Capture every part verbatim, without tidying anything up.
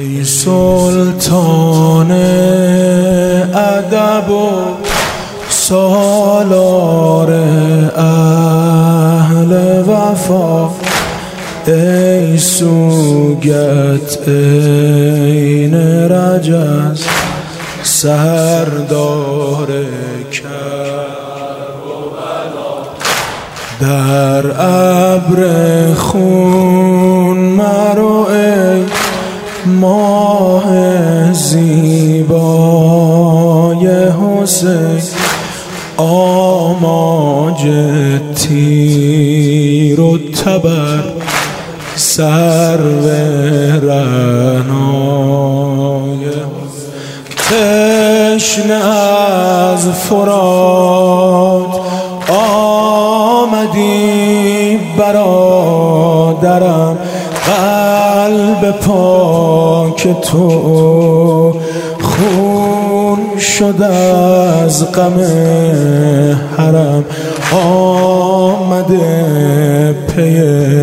ای سلطان ادب و سالار اهل وفا، ای سوگت عین رجز سردار کرب و بلا، در ابر خون مرو ای ماه زیبای حسین، آماج تیر و تبر سرو رعنای، تشنه از فرات آمدی برادرم، قلب پاک تو خون شد از غم حرم، آمده پی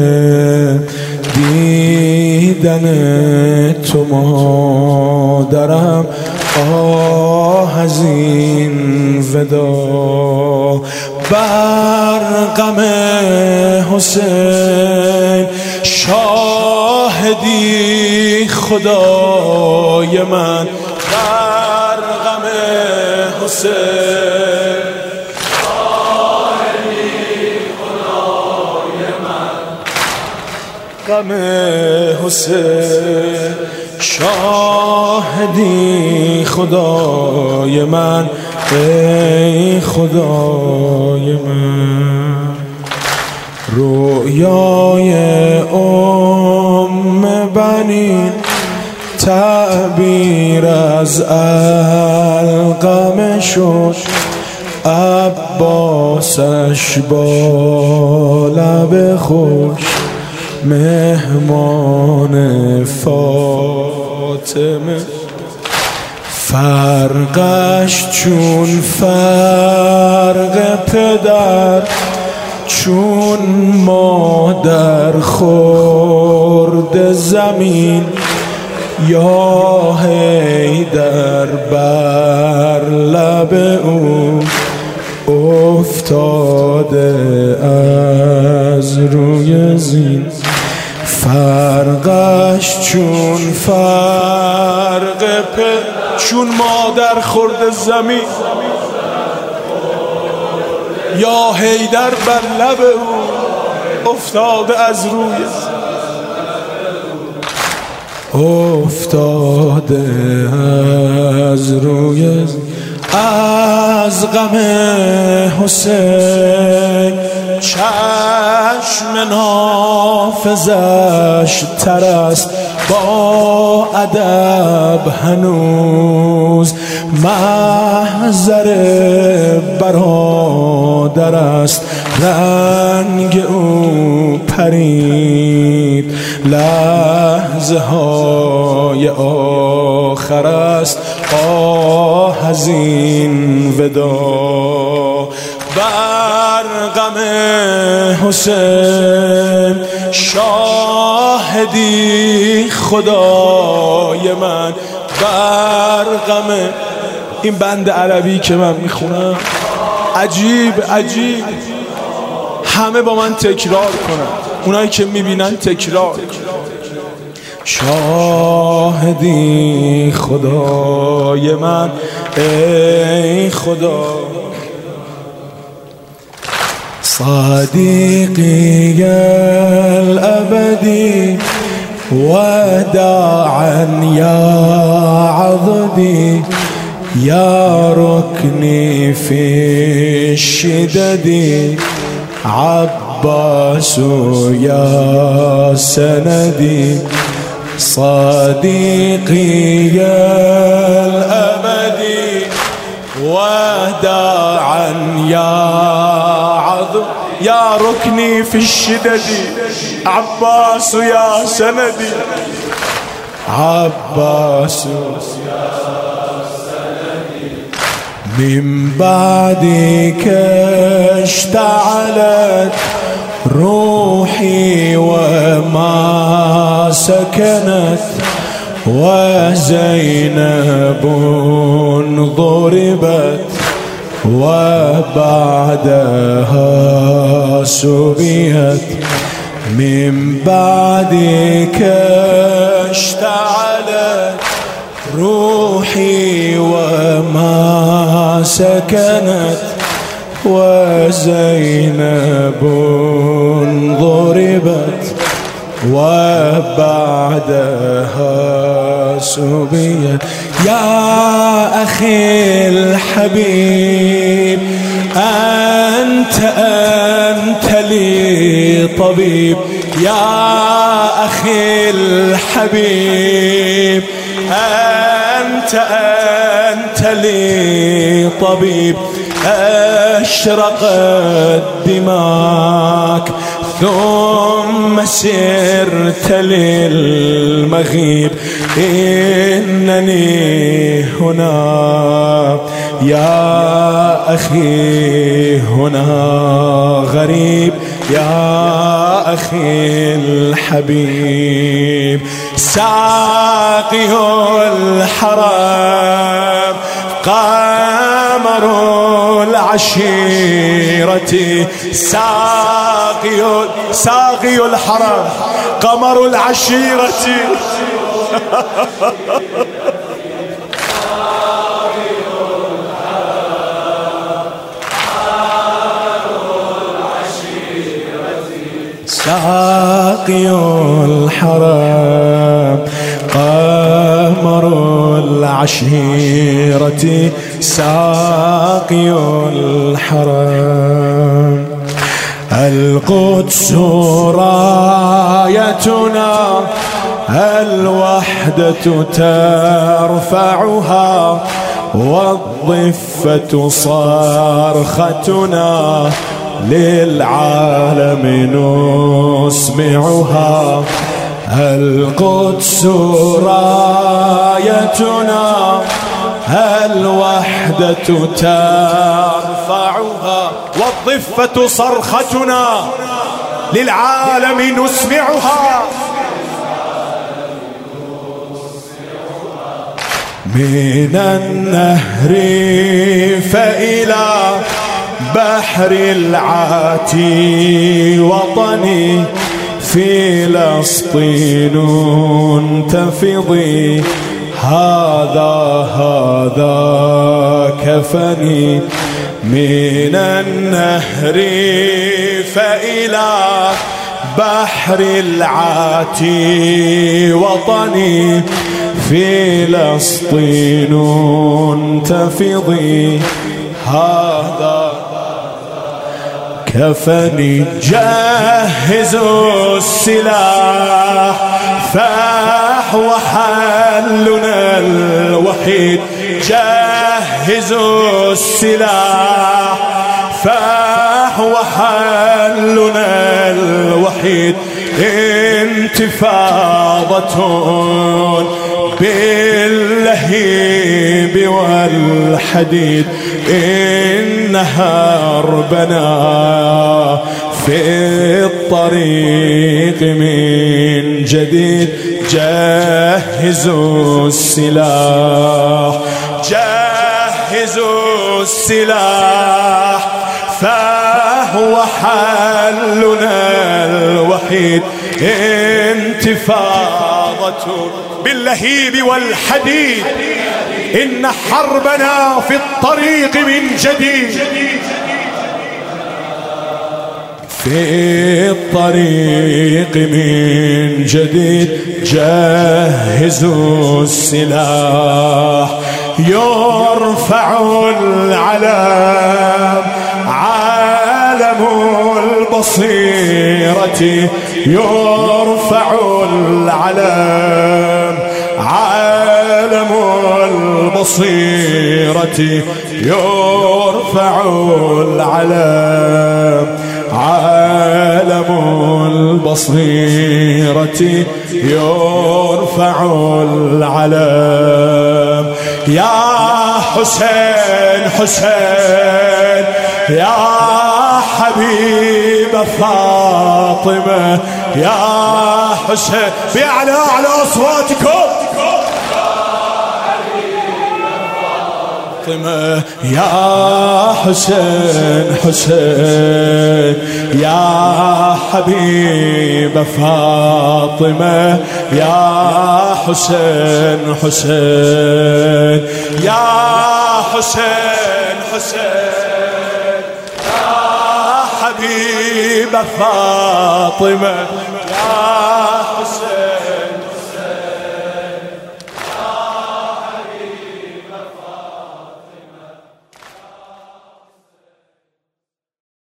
دیدن تو مادرم، آه از این ودا بر غم حسین، شاهدی خدای من بر غم حسین، شاهدی خدای من غم حسین، شاهدی خدای من ای خدای من. رویای ام بنین تعبیر از القمه شد، عباسش با لب خوش مهمان فاطمه، فرقش چون فرق پدر، چون مادر خورد زمین، یا حیدر بر لب او افتاده از روی زین، فرقش چون فرق پدر، چون مادر خورد زمین، یا حیدر بر لب او افتاده از روی افتاده از روی از غم حسین، چشم نافذش تر است با ادب هنوز، محضر برادر است رنگ او پرید، لحظه های آخر است آه از این ودا بر غم حسین، شاهدی خدای من بر غم. این بند عربی که من میخونم عجیب عجیب، همه با من تکرار کنن، اونایی که میبینن تکرار کنن. شاهدی خدای من ای خدا، صديقي الأبدي وداعا يا عضدي، يا ركني في الشدد، عباس يا سندي، صديقي الأبدي وداعا يا يا ركني في الشدد، عباس يا سندي، عباس يا سندي، من بعدك اشتعلت روحي وما سكنت، وزينب ضربت وبعدها سبيت من بعدك اشتعلت روحي وما سكنت وزينب ضربت وبعدها سبيت. يا أخي الحبيب أنت أنت لي طبيب، يا أخي الحبيب أنت أنت لي طبيب. أشرقت دماك ثم سرت للمغيب، إنني هنا يا أخي هنا غريب، يا أخي الحبيب. ساقي الحرام قمر العشيرة، ساقي ساقي الحرام قمر العشيرة. ساقي الحرام قمر العشيرة، ساقي الحرام. القدس رايتنا الوحدة ترفعها، والضفة صرختنا للعالم نسمعها. القدس رايتنا الوحدة ترفعها، والضفة صرختنا للعالم نسمعها. من النهر فإلى بحر العاتي وطني، فلسطين تفضي، هذا هذا كفني. من النهر فإلى بحر العاتي وطني، فلسطين تفضي، هذا كفني. جهزوا السلاح فحو حلنا الوحيد، جهزوا السلاح فحو حلنا الوحيد. انتفاضة باللهيب والحديد، إن هربنا في الطريق من جديد. جهزوا السلاح جهزوا السلاح فهو حلنا الوحيد. انتفاضة باللهيب والحديد، إن حربنا في الطريق من جديد. في الطريق من جديد. جهزوا السلاح يرفع العلم، عالم البصيرة يرفع العلم، عالم البصيرة يرفع العلم، عالم البصيرة يرفع العلم. يا حسين حسين يا حبيب فاطمة، يا حسين بأعلى أعلى أصواتكم. فاطمة يا حسين حسين يا حبيب فاطمة يا حسين حسين يا حسين حسين يا حبيب فاطمة يا